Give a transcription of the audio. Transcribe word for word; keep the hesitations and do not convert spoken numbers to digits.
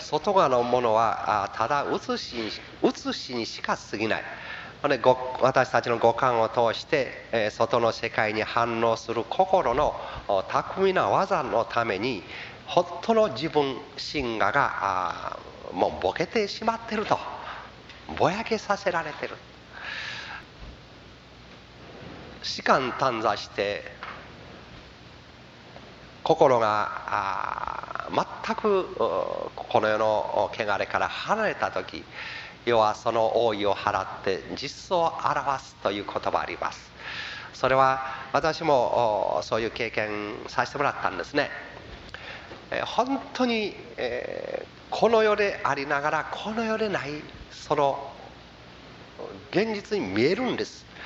外側のものはただ写しに写しにしか過ぎない。ご私たちの五感を通して、えー、外の世界に反応する心の巧みな技のために本当の自分真我があもうボケてしまっていると、ぼやけさせられている。士官短座して心が全くこの世の汚れから離れた時、要はその覆いを払って実相を表すという言葉があります。それは私もそういう経験させてもらったんですね。本当に、えー、この世でありながらこの世でないその現実に見えるんです。